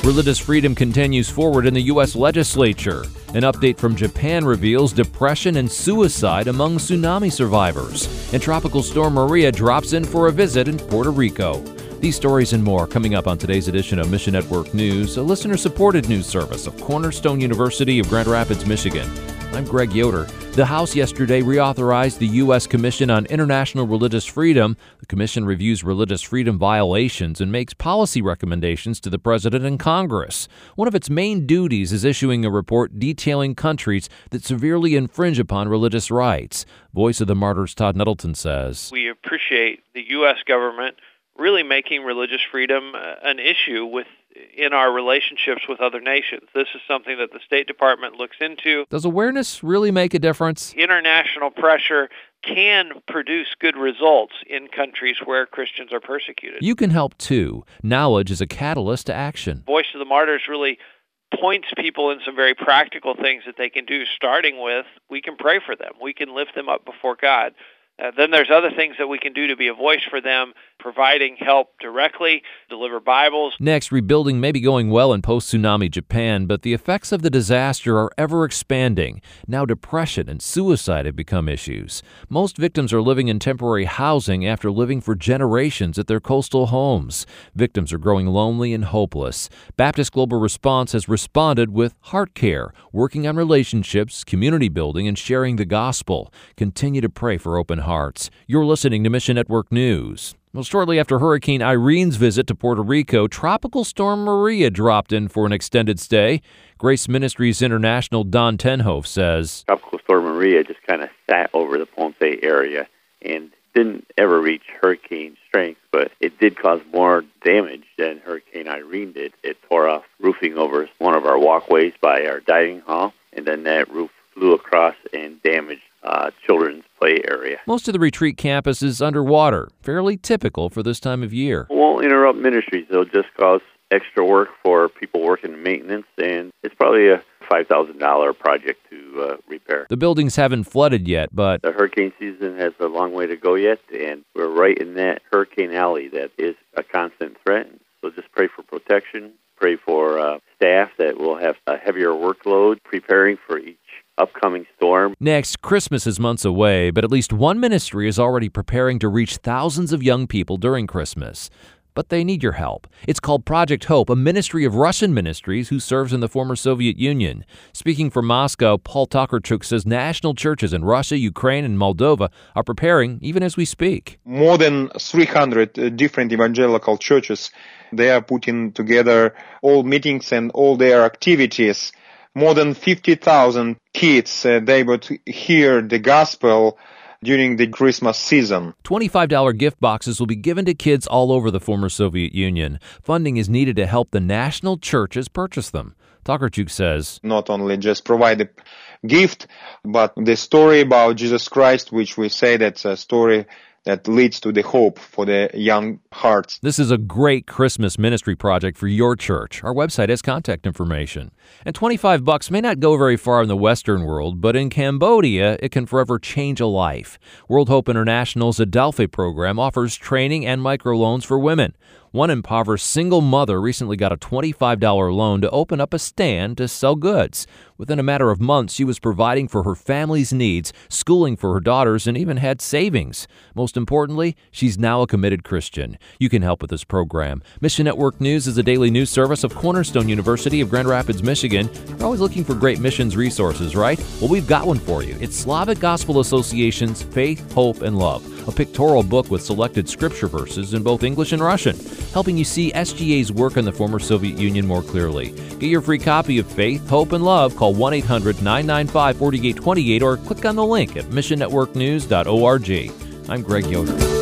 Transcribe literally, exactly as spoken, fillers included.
Religious freedom continues forward in the U S legislature. An update from Japan reveals depression and suicide among tsunami survivors. And Tropical Storm Maria drops in for a visit in Puerto Rico. These stories and more coming up on today's edition of Mission Network News, a listener-supported news service of Cornerstone University of Grand Rapids, Michigan. I'm Greg Yoder. The House yesterday reauthorized the U S Commission on International Religious Freedom. The commission reviews religious freedom violations and makes policy recommendations to the President and Congress. One of its main duties is issuing a report detailing countries that severely infringe upon religious rights. Voice of the Martyrs Todd Nettleton says, We appreciate the U S government really making religious freedom an issue with in our relationships with other nations. This is something that the State Department looks into. Does awareness really make a difference? International pressure can produce good results in countries where Christians are persecuted. You can help too. Knowledge is a catalyst to action. Voice of the Martyrs really points people in some very practical things that they can do, starting with we can pray for them. We can lift them up before God. Uh, then there's other things that we can do to be a voice for them, providing help directly, deliver Bibles. Next, rebuilding may be going well in post-tsunami Japan, but the effects of the disaster are ever expanding. Now depression and suicide have become issues. Most victims are living in temporary housing after living for generations at their coastal homes. Victims are growing lonely and hopeless. Baptist Global Response has responded with Heart Care, working on relationships, community building, and sharing the gospel. Continue to pray for open hearts. You're listening to Mission Network News. Well, shortly after Hurricane Irene's visit to Puerto Rico, Tropical Storm Maria dropped in for an extended stay. Grace Ministries International Don Tenhoff says, Tropical Storm Maria just kind of sat over the Ponce area and didn't ever reach hurricane strength, but it did cause more damage than Hurricane Irene did. It tore off roofing over one of our walkways by our dining hall, and then that roof flew across and damaged uh, children's play area. Most of the retreat campus is underwater, fairly typical for this time of year. It won't interrupt ministries. It'll just cause extra work for people working in maintenance, and it's probably a five thousand dollars project to uh, repair. The buildings haven't flooded yet, but the hurricane season has a long way to go yet, and we're right in that hurricane alley that is a constant threat. So just pray for protection, pray for uh, staff that will have a heavier workload preparing for each upcoming storm. Next, Christmas is months away, but at least one ministry is already preparing to reach thousands of young people during Christmas. But they need your help. It's called Project Hope, a ministry of Russian ministries who serves in the former Soviet Union. Speaking from Moscow, Paul Tokarczuk says national churches in Russia, Ukraine, and Moldova are preparing even as we speak. More than three hundred different evangelical churches, they are putting together all meetings and all their activities. More than fifty thousand kids, uh, they would hear the gospel during the Christmas season. twenty-five dollars gift boxes will be given to kids all over the former Soviet Union. Funding is needed to help the national churches purchase them. Tokarczuk says, not only just provide a gift, but the story about Jesus Christ, which we say that's a story that leads to the hope for the young hearts. This is a great Christmas ministry project for your church. Our website has contact information. And twenty-five bucks may not go very far in the Western world, but in Cambodia, it can forever change a life. World Hope International's Adelphi program offers training and microloans for women. One impoverished single mother recently got a twenty-five dollars loan to open up a stand to sell goods. Within a matter of months, she was providing for her family's needs, schooling for her daughters, and even had savings. Most importantly, she's now a committed Christian. You can help with this program. Mission Network News is a daily news service of Cornerstone University of Grand Rapids, Michigan. You're always looking for great missions resources, right? Well, we've got one for you. It's Slavic Gospel Association's Faith, Hope, and Love, a pictorial book with selected scripture verses in both English and Russian, helping you see S G A's work in the former Soviet Union more clearly. Get your free copy of Faith, Hope, and Love. Call one eight hundred nine nine five four eight two eight or click on the link at mission network news dot org. I'm Greg Yoder.